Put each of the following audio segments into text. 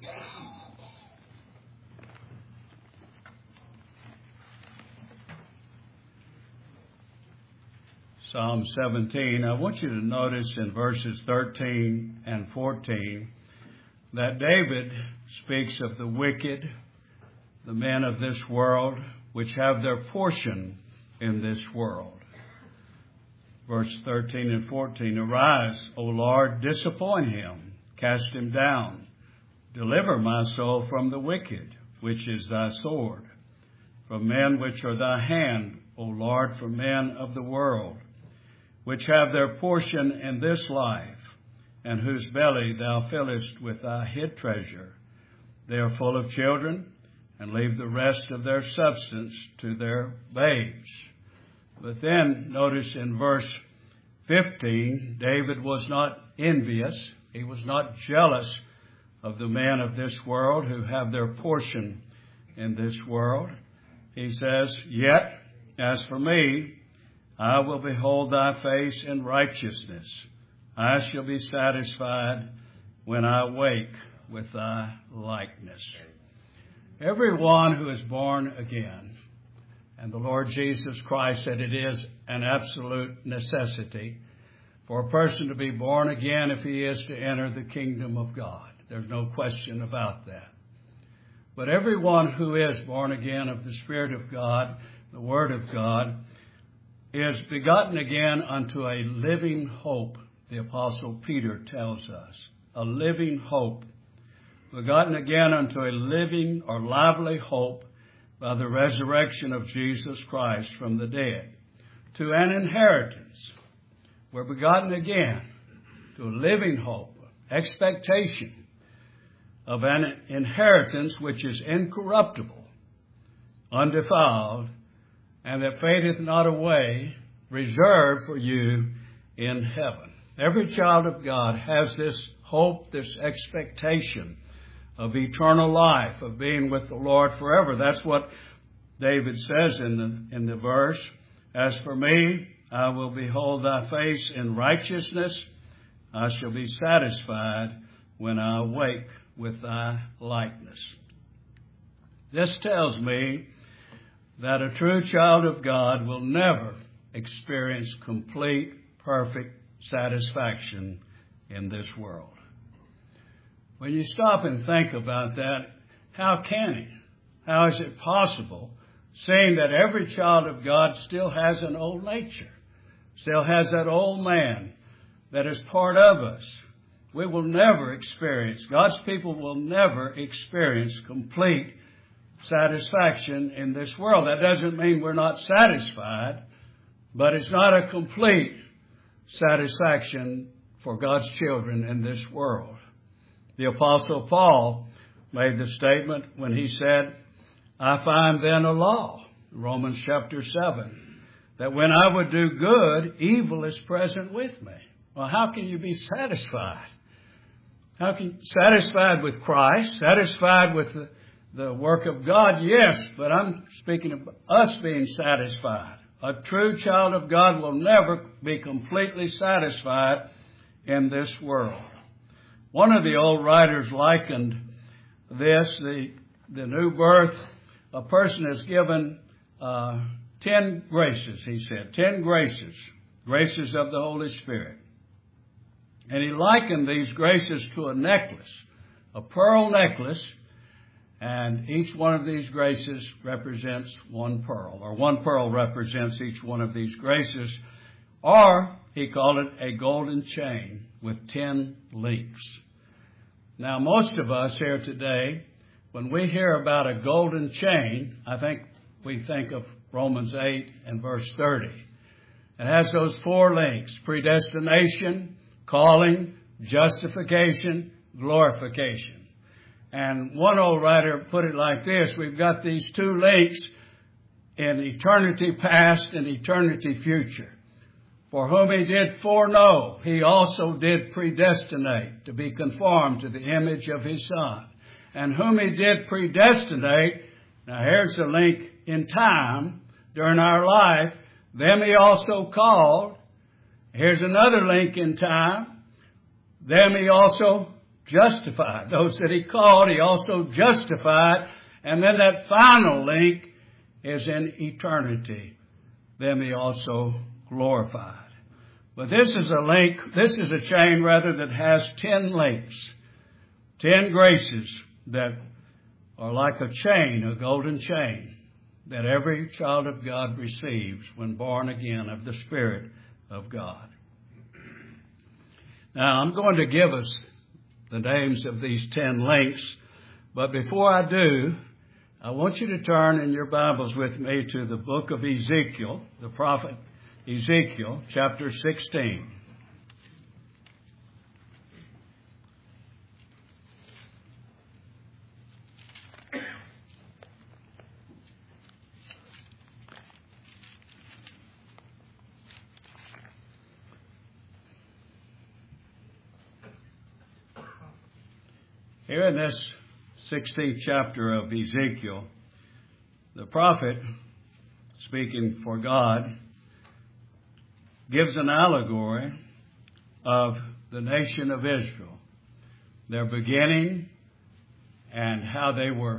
Psalm 17. I want you to notice in verses 13 and 14 that David speaks of the wicked, the men of this world, which have their portion in this world. Verse 13 and 14, Arise, O Lord, disappoint him, cast him down. Deliver my soul from the wicked, which is thy sword. From men which are thy hand, O Lord, from men of the world, which have their portion in this life, and whose belly thou fillest with thy hid treasure. They are full of children, and leave the rest of their substance to their babes. But then, notice in verse 15, David was not envious. He was not jealous of the men of this world who have their portion in this world. He says, Yet, as for me, I will behold thy face in righteousness. I shall be satisfied when I wake with thy likeness. Everyone who is born again, and the Lord Jesus Christ said it is an absolute necessity for a person to be born again if he is to enter the kingdom of God. There's no question about that. But everyone who is born again of the Spirit of God, the Word of God, is begotten again unto a living hope, the Apostle Peter tells us. A living hope. Begotten again unto a living or lively hope by the resurrection of Jesus Christ from the dead. To an inheritance. We're begotten again to a living hope, expectation of an inheritance which is incorruptible, undefiled, and that fadeth not away, reserved for you in heaven. Every child of God has this hope, this expectation of eternal life, of being with the Lord forever. That's what David says in the verse. As for me, I will behold thy face in righteousness. I shall be satisfied when I awake with thy likeness. This tells me that a true child of God will never experience complete, perfect satisfaction in this world. When you stop and think about that, how can he? How is it possible, seeing that every child of God still has an old nature, still has that old man that is part of us? We will never experience, God's people will never experience complete satisfaction in this world. That doesn't mean we're not satisfied, but it's not a complete satisfaction for God's children in this world. The Apostle Paul made the statement when he said, I find then a law, Romans chapter 7, that when I would do good, evil is present with me. Well, how can you be satisfied? How can you satisfied with Christ, satisfied with the work of God? Yes, but I'm speaking of us being satisfied. A true child of God will never be completely satisfied in this world. One of the old writers likened this, the new birth. A person is given 10 graces, he said, 10 graces of the Holy Spirit. And he likened these graces to a necklace, a pearl necklace, and each one of these graces represents one pearl, or one pearl represents each one of these graces, or he called it a golden chain with 10 links. Now, most of us here today, when we hear about a golden chain, I think we think of Romans 8 and verse 30. It has those 4 links: predestination, calling, justification, glorification. And one old writer put it like this: we've got these 2 links in eternity past and eternity future. For whom he did foreknow, he also did predestinate to be conformed to the image of his Son. And whom he did predestinate, now here's the link in time, during our life, them he also called. Here's another link in time. Them he also justified. Those that He called, He also justified. And then that final link is in eternity. Them He also glorified. But this is a link, this is a chain rather that has 10 links. 10 graces that are like a chain, a golden chain, that every child of God receives when born again of the Spirit of God. Now, I'm going to give us the names of these 10 links, but before I do, I want you to turn in your Bibles with me to the book of Ezekiel, the prophet Ezekiel, chapter 16. Here in this 16th chapter of Ezekiel, the prophet, speaking for God, gives an allegory of the nation of Israel, their beginning and how they were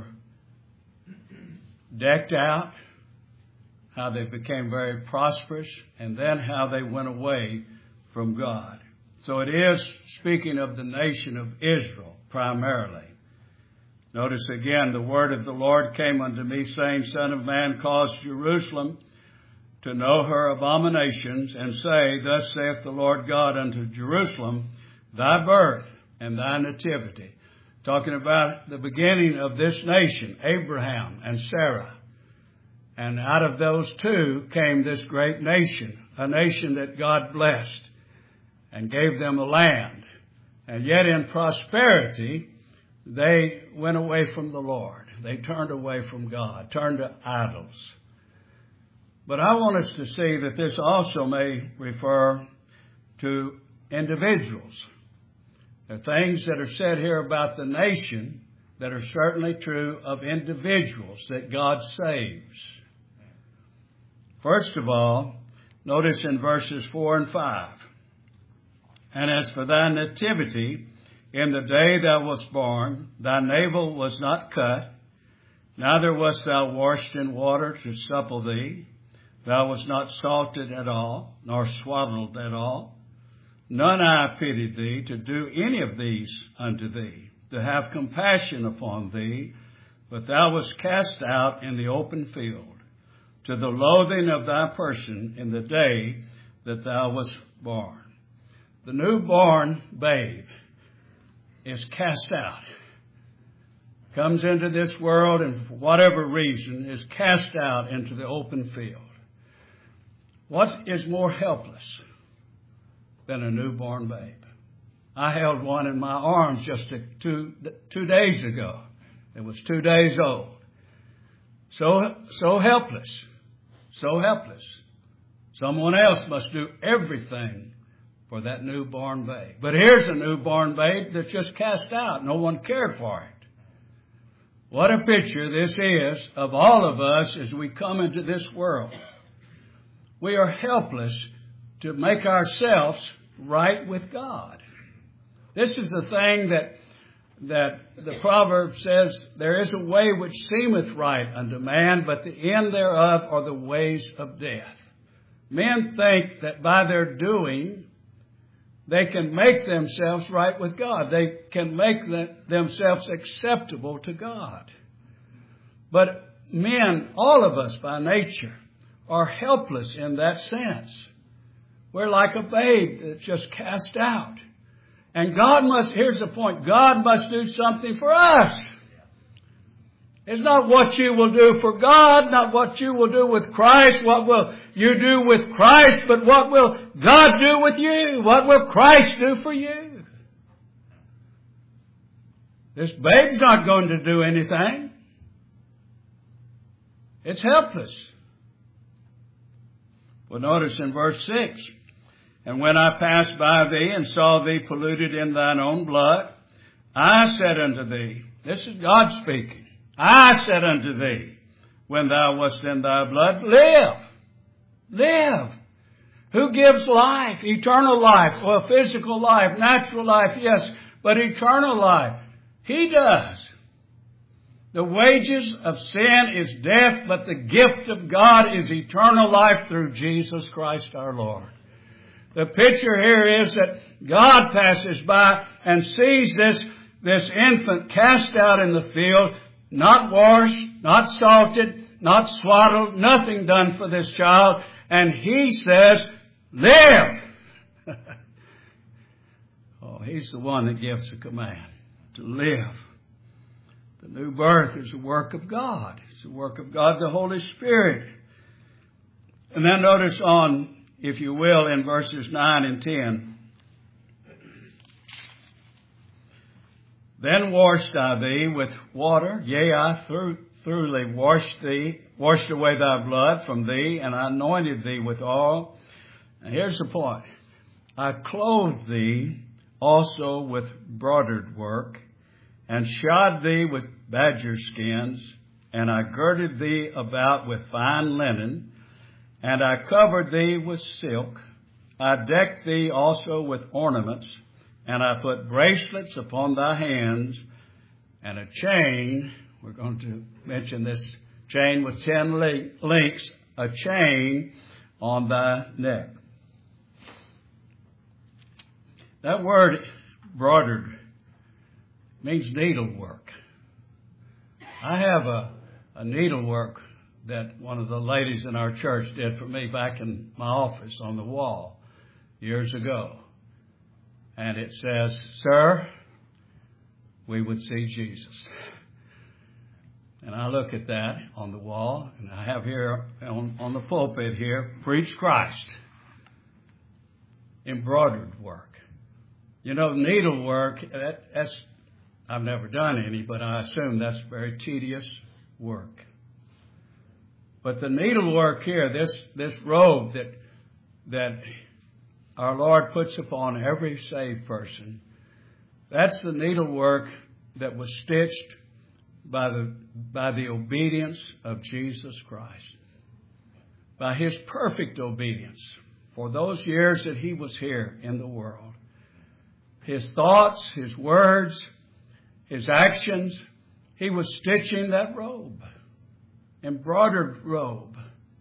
decked out, how they became very prosperous, and then how they went away from God. So it is speaking of the nation of Israel primarily. Notice again, the word of the Lord came unto me, saying, Son of man, cause Jerusalem to know her abominations, and say, Thus saith the Lord God unto Jerusalem, thy birth and thy nativity. Talking about the beginning of this nation, Abraham and Sarah. And out of those two came this great nation, a nation that God blessed and gave them a land. And yet in prosperity, they went away from the Lord. They turned away from God, turned to idols. But I want us to see that this also may refer to individuals. There are things that are said here about the nation that are certainly true of individuals that God saves. First of all, notice in verses 4 and 5. And as for thy nativity, in the day thou wast born, thy navel was not cut, neither wast thou washed in water to supple thee. Thou wast not salted at all, nor swaddled at all. None eye pitied thee to do any of these unto thee, to have compassion upon thee, but thou wast cast out in the open field, to the loathing of thy person in the day that thou wast born. The newborn babe is cast out, comes into this world and for whatever reason is cast out into the open field. What is more helpless than a newborn babe? I held one in my arms just two days ago. It was 2 days old. So helpless. So helpless. Someone else must do everything for that newborn babe. But here's a newborn babe that's just cast out. No one cared for it. What a picture this is of all of us as we come into this world. We are helpless to make ourselves right with God. This is the thing that the proverb says, there is a way which seemeth right unto man, but the end thereof are the ways of death. Men think that by their doing, they can make themselves right with God. They can make themselves acceptable to God. But men, all of us by nature, are helpless in that sense. We're like a babe that's just cast out. And here's the point, God must do something for us. It's not what you will do for God, not what you will do with Christ, what will you do with Christ, but what will God do with you? What will Christ do for you? This babe's not going to do anything. It's helpless. Well, notice in verse 6, And when I passed by thee and saw thee polluted in thine own blood, I said unto thee, this is God speaking, I said unto thee, when thou wast in thy blood, live. Live. Who gives life? Eternal life, or physical life, natural life, yes. but eternal life. He does. The wages of sin is death, but the gift of God is eternal life through Jesus Christ our Lord. The picture here is that God passes by and sees this infant cast out in the field, not washed, not salted, not swaddled, nothing done for this child. And He says, live! Oh, He's the one that gives the command to live. The new birth is the work of God. It's the work of God, the Holy Spirit. And then notice on, if you will, in verses 9 and 10. Then washed I thee with water, yea, I thoroughly washed away thy blood from thee, and I anointed thee with oil. And here's the point. I clothed thee also with broidered work, and shod thee with badger skins, and I girded thee about with fine linen, and I covered thee with silk. I decked thee also with ornaments, and I put bracelets upon thy hands, and a chain. We're going to mention this chain with 10 links, a chain on thy neck. That word broidered means needlework. I have a needlework that one of the ladies in our church did for me back in my office on the wall years ago. And it says, "Sir, we would see Jesus." And I look at that on the wall, and I have here on the pulpit here, "Preach Christ." Embroidered work. You know, needlework, that's, I've never done any, but I assume that's very tedious work. But the needlework here, this robe that our Lord puts upon every saved person, that's the needlework that was stitched by the obedience of Jesus Christ. By His perfect obedience for those years that He was here in the world. His thoughts, His words, His actions, He was stitching that robe, embroidered robe,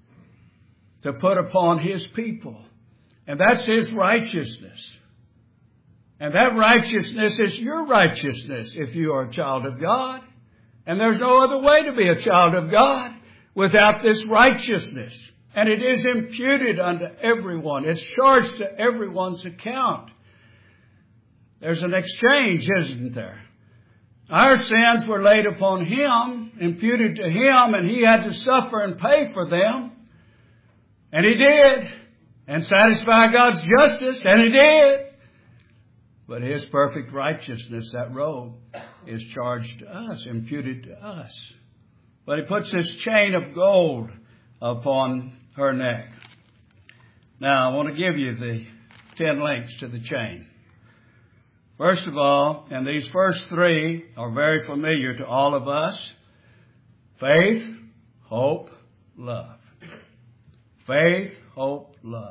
to put upon His people. And that's His righteousness. And that righteousness is your righteousness if you are a child of God. And there's no other way to be a child of God without this righteousness. And it is imputed unto everyone. It's charged to everyone's account. There's an exchange, isn't there? Our sins were laid upon Him, imputed to Him, and He had to suffer and pay for them. And He did. And satisfy God's justice, and He did. But His perfect righteousness, that robe, is charged to us, imputed to us. But He puts this chain of gold upon her neck. Now, I want to give you the 10 links to the chain. First of all, and these first 3 are very familiar to all of us: faith, hope, love. Faith, hope, love.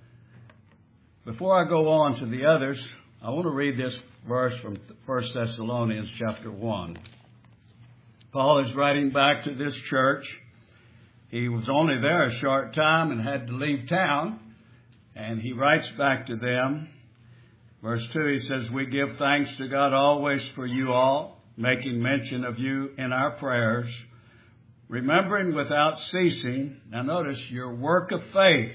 Before I go on to the others, I want to read this verse from 1 Thessalonians chapter 1. Paul is writing back to this church. He was only there a short time and had to leave town. And he writes back to them. Verse 2, he says, "We give thanks to God always for you all, making mention of you in our prayers, remembering without ceasing," now notice, "your work of faith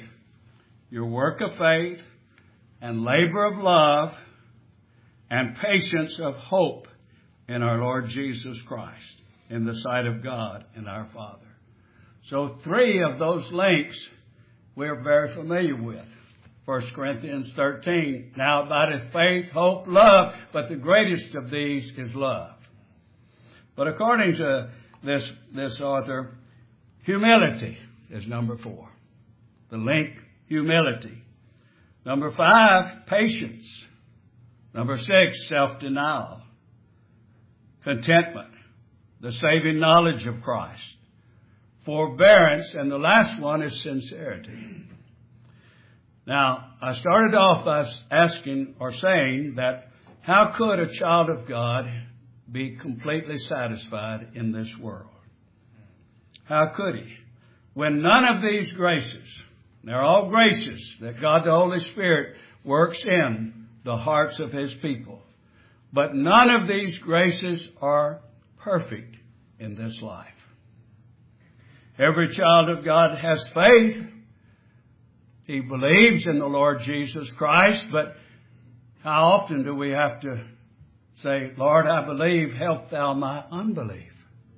and labor of love and patience of hope in our Lord Jesus Christ, in the sight of God and our Father." So 3 of those links we're very familiar with. 1 Corinthians 13, "Now abideth faith, hope, love, but the greatest of these is love." But according to this author, humility is number 4. The link, humility. Number 5, patience. Number 6, self-denial. Contentment, the saving knowledge of Christ. Forbearance, and the last one is sincerity. Now, I started off by asking or saying that How could a child of God be completely satisfied in this world? How could he? When none of these graces, they're all graces that God the Holy Spirit works in the hearts of His people. But none of these graces are perfect in this life. Every child of God has faith. He believes in the Lord Jesus Christ, but how often do we have to say, Lord, I believe, help thou my unbelief?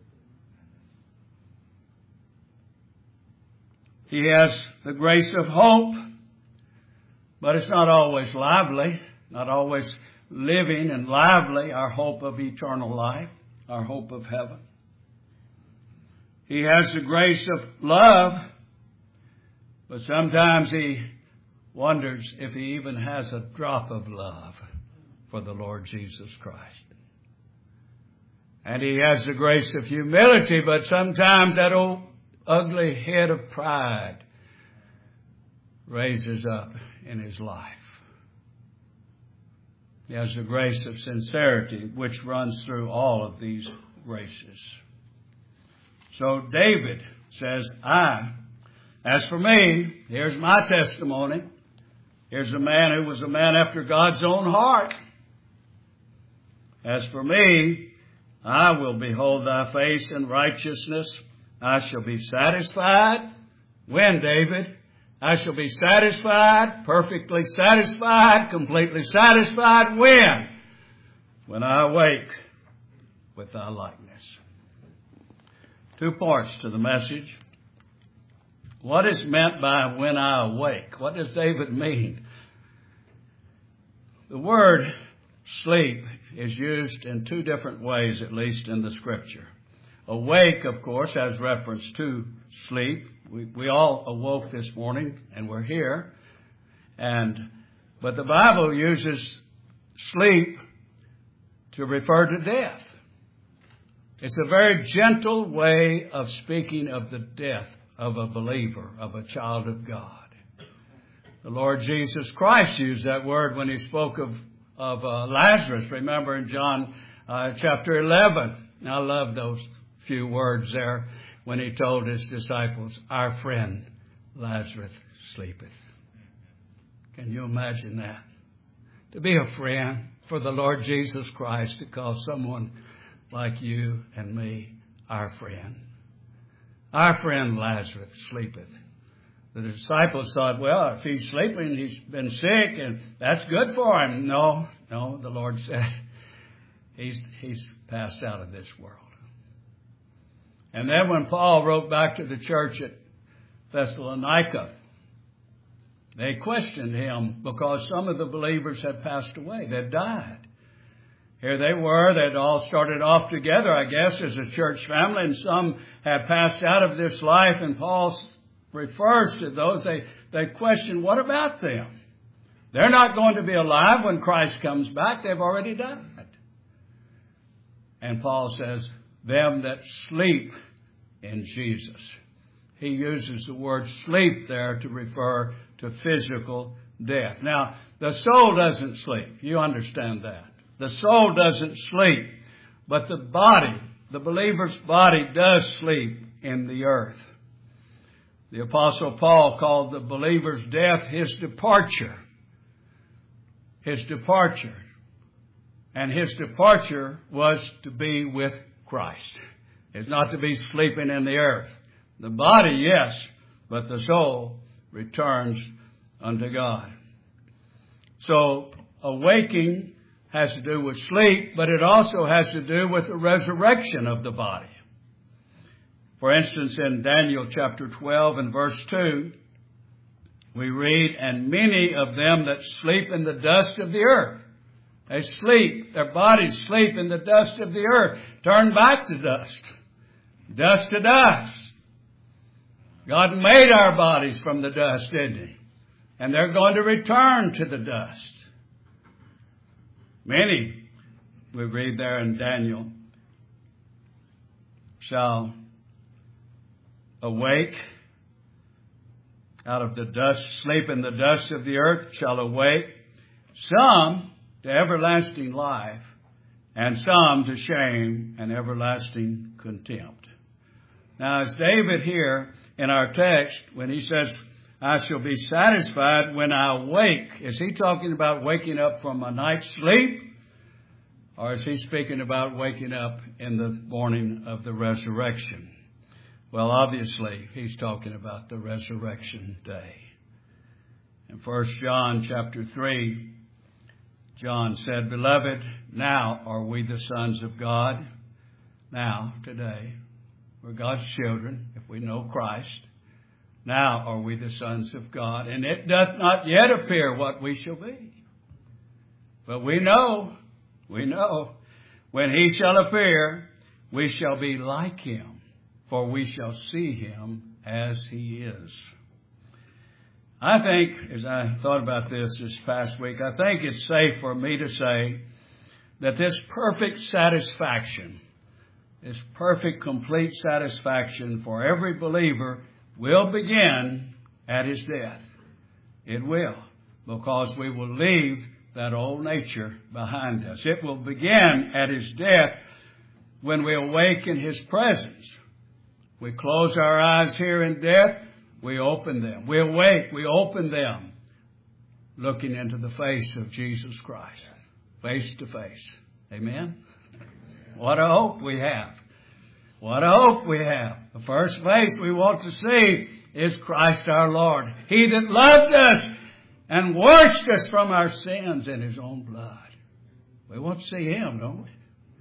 He has the grace of hope, but it's not always lively, not always living and lively, our hope of eternal life, our hope of heaven. He has the grace of love, but sometimes he wonders if he even has a drop of love for the Lord Jesus Christ. And he has the grace of humility, but sometimes that old ugly head of pride raises up in his life. He has the grace of sincerity, which runs through all of these graces. So David says, as for me, here's my testimony. Here's a man who was a man after God's own heart. As for me, I will behold thy face in righteousness. I shall be satisfied. When, David? I shall be satisfied, perfectly satisfied, completely satisfied. When? When I awake with thy likeness. 2 parts to the message. What is meant by when I awake? What does David mean? The word sleep is used in 2 different ways, at least in the Scripture. Awake, of course, has reference to sleep. We all awoke this morning and we're here. But the Bible uses sleep to refer to death. It's a very gentle way of speaking of the death of a believer, of a child of God. The Lord Jesus Christ used that word when he spoke of Lazarus. Remember in John chapter 11. I love those few words there when he told his disciples, our friend Lazarus sleepeth. Can you imagine that? To be a friend for the Lord Jesus Christ, to call someone like you and me our friend. Our friend Lazarus sleepeth. The disciples thought, well, if he's sleeping, he's been sick, and that's good for him. No, the Lord said, he's passed out of this world. And then when Paul wrote back to the church at Thessalonica, they questioned him because some of the believers had passed away. They'd died. Here they were. They'd all started off together, I guess, as a church family, and some had passed out of this life. And Paul refers to those. They question, what about them? They're not going to be alive when Christ comes back. They've already died. And Paul says, them that sleep in Jesus. He uses the word sleep there to refer to physical death. Now, the soul doesn't sleep. You understand that. The soul doesn't sleep, but the body, the believer's body, does sleep in the earth. The Apostle Paul called the believer's death his departure. His departure. And his departure was to be with Christ. It's not to be sleeping in the earth. The body, yes, but the soul returns unto God. So, awaking has to do with sleep, but it also has to do with the resurrection of the body. For instance, in Daniel chapter 12 and verse 2, we read, and many of them that sleep in the dust of the earth. They sleep, their bodies sleep in the dust of the earth. Turn back to dust. Dust to dust. God made our bodies from the dust, didn't He? And they're going to return to the dust. Many, we read there in Daniel, shall awake out of the dust, sleep in the dust of the earth, shall awake. Some, to everlasting life, and some to shame and everlasting contempt. Now, as David here in our text, when he says, I shall be satisfied when I wake, is he talking about waking up from a night's sleep? Or is he speaking about waking up in the morning of the resurrection? Well, obviously, he's talking about the resurrection day. In 1 John chapter 3, John said, Beloved, now are we the sons of God. Now, today, we're God's children, if we know Christ. Now are we the sons of God. And it doth not yet appear what we shall be. But we know, when he shall appear, we shall be like him, for we shall see him as he is. I think, as I thought about this past week, I think it's safe for me to say that this perfect satisfaction, this perfect, complete satisfaction for every believer will begin at his death. It will, because we will leave that old nature behind us. It will begin at his death when we awake in his presence. We close our eyes here in death. We open them. We awake. We open them, looking into the face of Jesus Christ, face to face. Amen? What a hope we have. What a hope we have. The first face we want to see is Christ our Lord. He that loved us and washed us from our sins in his own blood. We want to see him, don't we?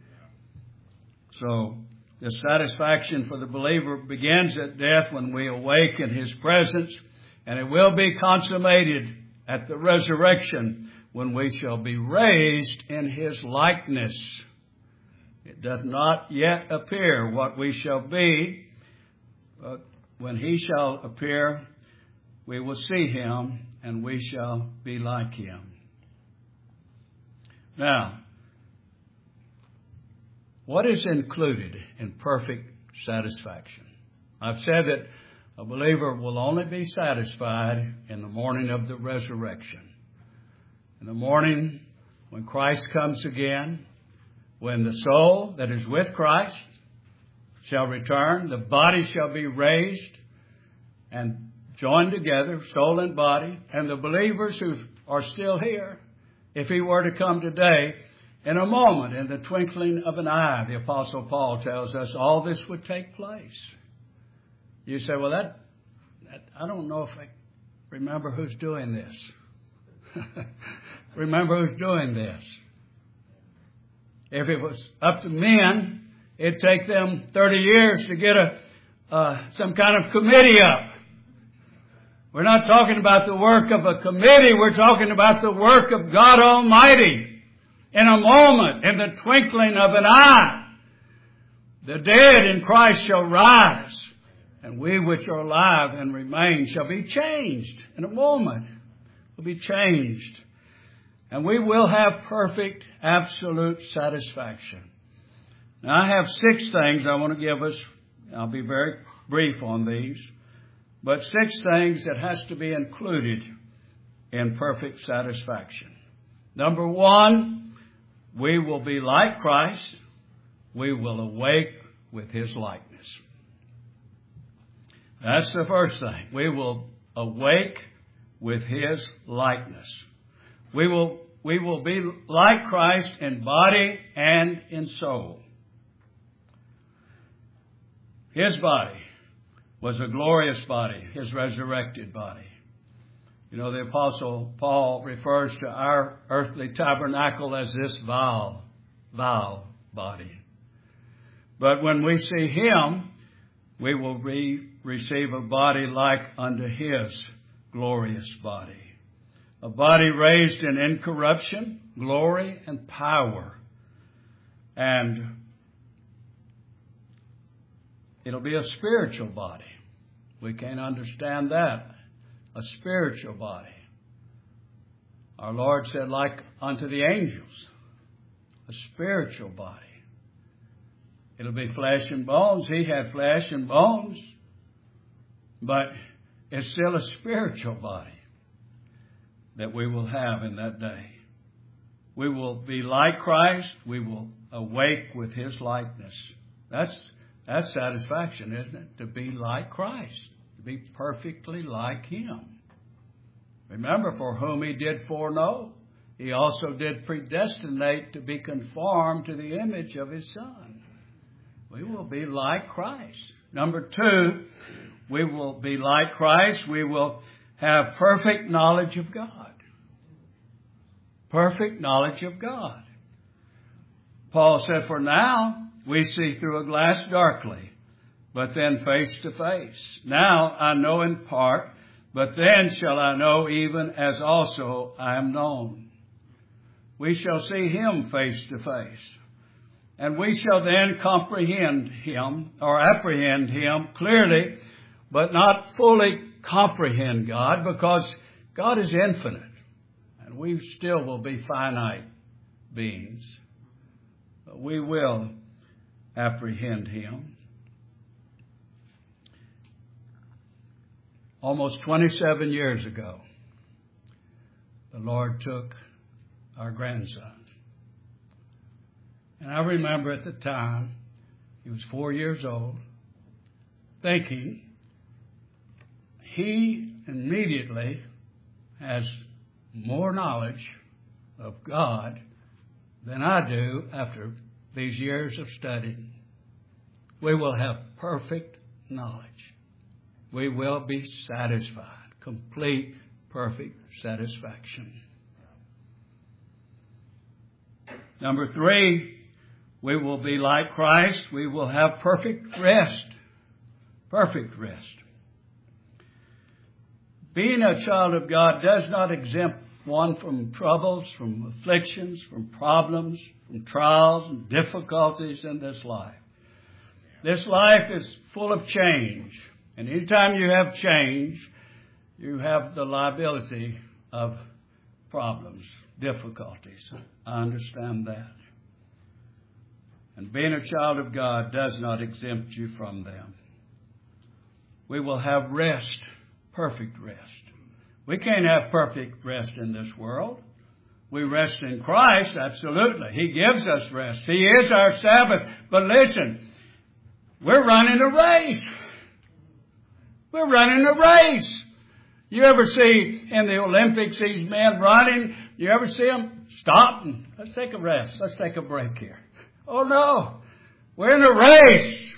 So, the satisfaction for the believer begins at death when we awake in his presence, and it will be consummated at the resurrection when we shall be raised in his likeness. It doth not yet appear what we shall be, but when he shall appear, we will see him, and we shall be like him. Now, what is included in perfect satisfaction? I've said that a believer will only be satisfied in the morning of the resurrection. In the morning when Christ comes again, when the soul that is with Christ shall return, the body shall be raised and joined together, soul and body, and the believers who are still here, if he were to come today, in a moment, in the twinkling of an eye, the Apostle Paul tells us all this would take place. You say, well, that I don't know if I remember who's doing this. Remember who's doing this. If it was up to men, it'd take them 30 years to get some kind of committee up. We're not talking about the work of a committee. We're talking about the work of God Almighty. In a moment, in the twinkling of an eye, the dead in Christ shall rise, and we which are alive and remain shall be changed. In a moment, we'll be changed. And we will have perfect, absolute satisfaction. Now, I have 6 things I want to give us. I'll be very brief on these. But 6 things that has to be included in perfect satisfaction. Number 1, we will be like Christ. We will awake with his likeness. That's the first thing. We will awake with his likeness. We will be like Christ in body and in soul. His body was a glorious body, his resurrected body. You know, the Apostle Paul refers to our earthly tabernacle as this vile body. But when we see him, we will receive a body like unto his glorious body. A body raised in incorruption, glory, and power. And it'll be a spiritual body. We can't understand that. A spiritual body. Our Lord said, like unto the angels. A spiritual body. It'll be flesh and bones. He had flesh and bones. But it's still a spiritual body that we will have in that day. We will be like Christ. We will awake with His likeness. That's satisfaction, isn't it? To be like Christ. To be perfectly like Him. Remember, for whom He did foreknow, He also did predestinate to be conformed to the image of His Son. We will be like Christ. Number 2, we will be like Christ. We will have perfect knowledge of God. Perfect knowledge of God. Paul said, for now we see through a glass darkly, but then face to face. Now I know in part, but then shall I know even as also I am known. We shall see Him face to face. And we shall then comprehend Him or apprehend Him clearly, but not fully comprehend God, because God is infinite. And we still will be finite beings. But we will apprehend Him. Almost 27 years ago, the Lord took our grandson. And I remember at the time, he was 4 years old, thinking he immediately has more knowledge of God than I do after these years of studying. We will have perfect knowledge. We will be satisfied, complete, perfect satisfaction. Number 3, we will be like Christ. We will have perfect rest. Perfect rest. Being a child of God does not exempt one from troubles, from afflictions, from problems, from trials and difficulties in this life. This life is full of change. And anytime you have change, you have the liability of problems, difficulties. I understand that. And being a child of God does not exempt you from them. We will have rest, perfect rest. We can't have perfect rest in this world. We rest in Christ, absolutely. He gives us rest. He is our Sabbath. But listen, we're running a race. We're running a race. You ever see in the Olympics these men running? You ever see them stop and let's take a rest. Let's take a break here. Oh no, we're in a race.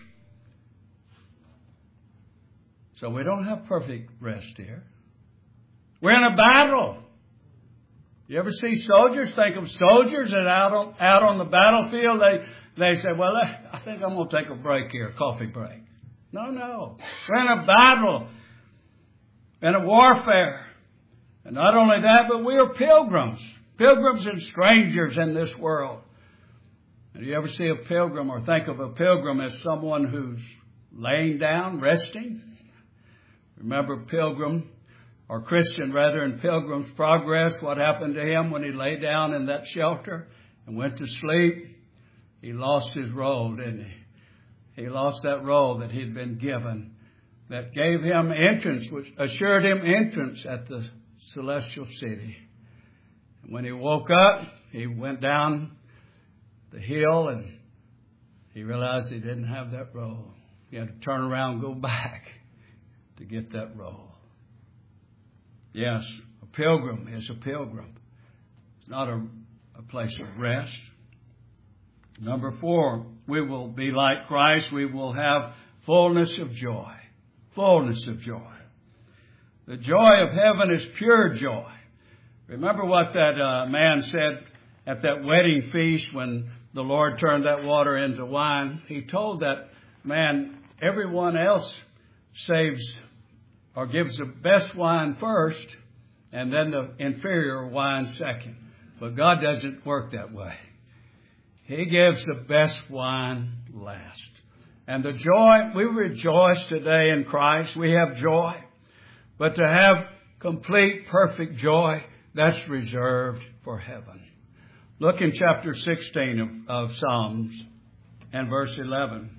So we don't have perfect rest here. We're in a battle. You ever see soldiers? Think of soldiers that out on the battlefield, they say, well, I think I'm going to take a break here, a coffee break. No. We're in a battle, in a warfare. And not only that, but we are pilgrims. Pilgrims and strangers in this world. And you ever see a pilgrim or think of a pilgrim as someone who's laying down, resting? Remember Pilgrim, or Christian rather, in Pilgrim's Progress, what happened to him when he lay down in that shelter and went to sleep? He lost his role, didn't he? He lost that role that he'd been given that gave him entrance, which assured him entrance at the celestial city. And when he woke up, he went down the hill and he realized he didn't have that role. He had to turn around and go back to get that role. Yes, a pilgrim is a pilgrim. It's not a place of rest. Number 4, we will be like Christ. We will have fullness of joy. Fullness of joy. The joy of heaven is pure joy. Remember what that man said at that wedding feast when the Lord turned that water into wine? He told that man, everyone else saves or gives the best wine first and then the inferior wine second. But God doesn't work that way. He gives the best wine last. And the joy, we rejoice today in Christ. We have joy. But to have complete, perfect joy, that's reserved for heaven. Look in chapter 16 of Psalms and verse 11.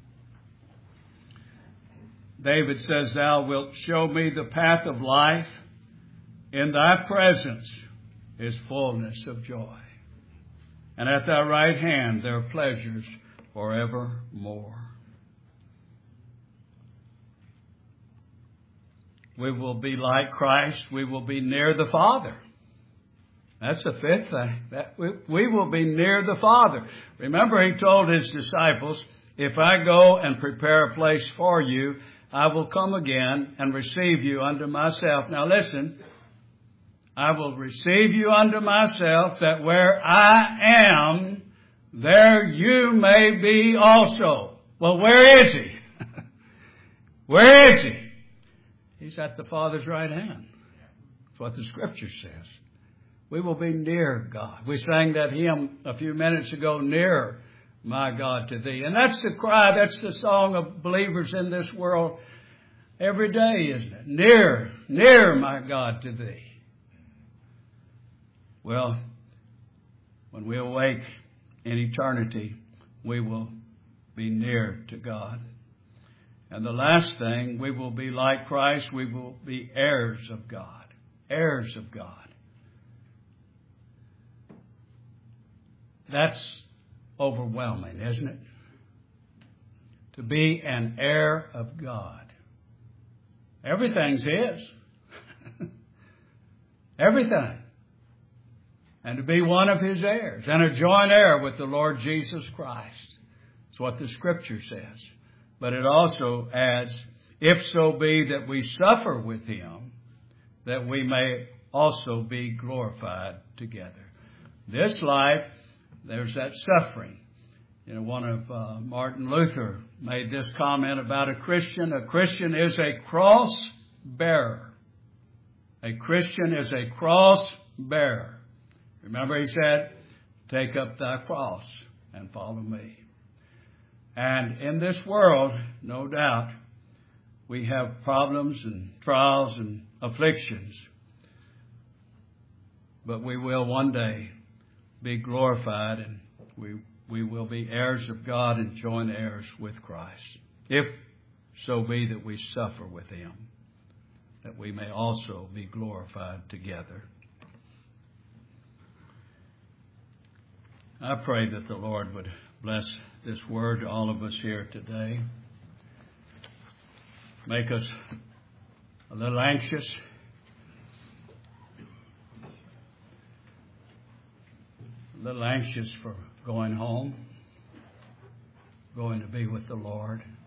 David says, Thou wilt show me the path of life. In thy presence is fullness of joy. and at thy right hand there are pleasures forevermore. We will be like Christ. We will be near the Father. That's the fifth thing. That we will be near the Father. Remember, he told his disciples, if I go and prepare a place for you, I will come again and receive you unto myself. Now listen, I will receive you unto myself, that where I am, there you may be also. Well, where is he? Where is he? He's at the Father's right hand. That's what the Scripture says. We will be near God. We sang that hymn a few minutes ago, Nearer, My God, to Thee. And that's the cry, that's the song of believers in this world every day, isn't it? Nearer, nearer, my God, to Thee. Well, when we awake in eternity, we will be near to God. And the last thing, we will be like Christ. We will be heirs of God. Heirs of God. That's overwhelming, isn't it? To be an heir of God. Everything's His. Everything. And to be one of His heirs. And a joint heir with the Lord Jesus Christ. That's what the Scripture says. But it also adds, if so be that we suffer with Him, that we may also be glorified together. This life, there's that suffering. You know, one of Martin Luther made this comment about a Christian. A Christian is a cross bearer. A Christian is a cross bearer. Remember he said, take up thy cross and follow me. And in this world, no doubt, we have problems and trials and afflictions. But we will one day be glorified, and we will be heirs of God and joint heirs with Christ. If so be that we suffer with Him, that we may also be glorified together. I pray that the Lord would bless this word to all of us here today. Make us a little anxious. A little anxious for going home, going to be with the Lord.